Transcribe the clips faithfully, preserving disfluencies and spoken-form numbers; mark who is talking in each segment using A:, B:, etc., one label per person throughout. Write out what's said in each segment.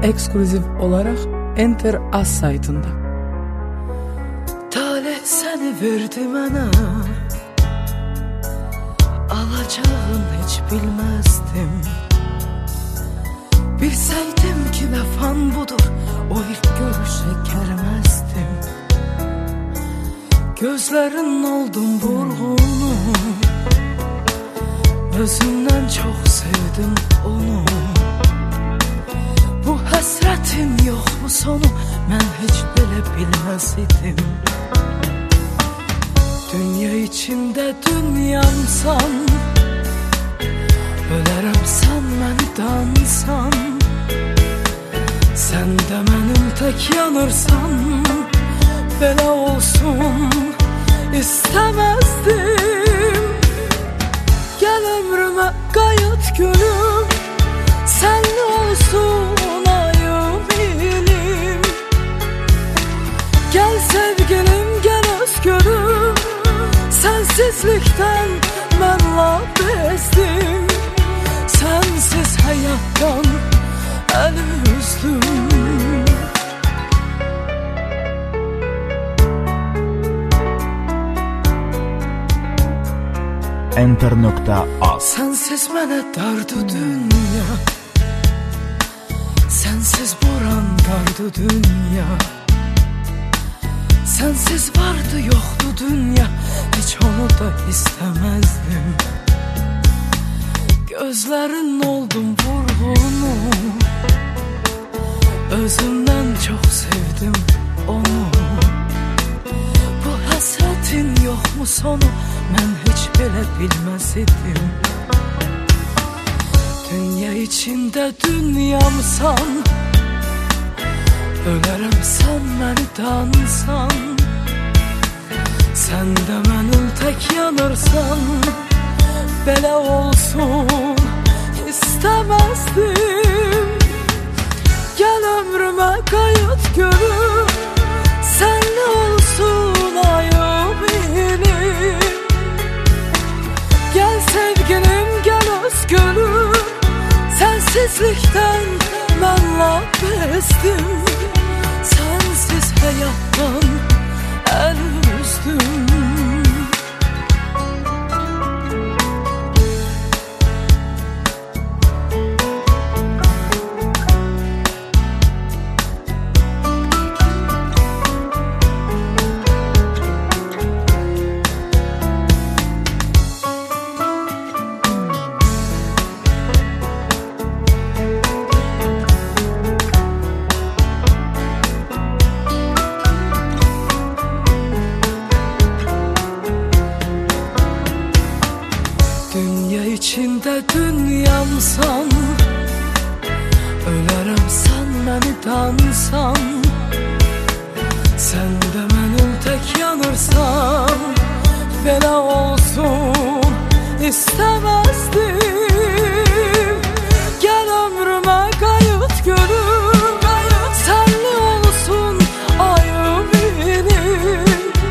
A: ekskluzif olarak Enter As saytında.
B: Talih seni verdi mənə, alacağım hiç bilmezdim. Bilseydim ki vefan budur, o ilk görüşe gelmezdim. Gözlerin oldum vurgunum, özümden çok sevdim onu. Bu hasretin yok mu sonu, ben hiç bile bilmez idim. Dünya içinde dünyamsan, ölerim sen beni dansan. Sen de benim tek yanırsan, böyle olsun istemezdim. Gel ömrüme kayıt gülüm, senle olsun ayım ilim. Gel sevgilim, gel özgürüm, sensizlikten ben la bezdim. Sensiz hayattan el üzdüm.
C: Enter nokta az.
B: Sensiz mənə dardı dünya, sensiz boran dardı dünya. Sensiz vardı yoktu dünya, hiç onu da istemezdim. Gözlerin oldum vurgunum, özümden çok sevdim onu. Bu hasretin yok mu sonu, ben hiç bile bilmez idim. Dünya içinde dünyamsan, ölerim sen beni dansan. Sen de benim tek yanırsan, böyle olsun istemezdim. Gel ömrüme kayıt gülüm, senle olsun ayım ilim. Gel sevgilim, gel özgürüm, sensizlikten ben la bezdim. Sensiz hayattan el üzdüm. Dünya içinde dünyamsan, ölerim sen beni dansan. Sen de benim tek yanırsan, böyle olsun istemezdim. Gel ömrüme kayıt gülüm, senle olsun ayım ilim.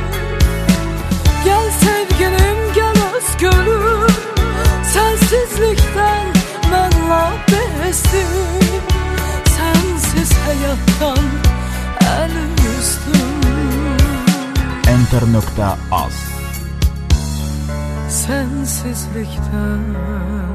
B: Gel sevgilim, gel özgürüm, sensizlikten ben la bezdim. Sensiz hayattan el üzdüm.
C: Enter nokta az.
B: Sensizlikten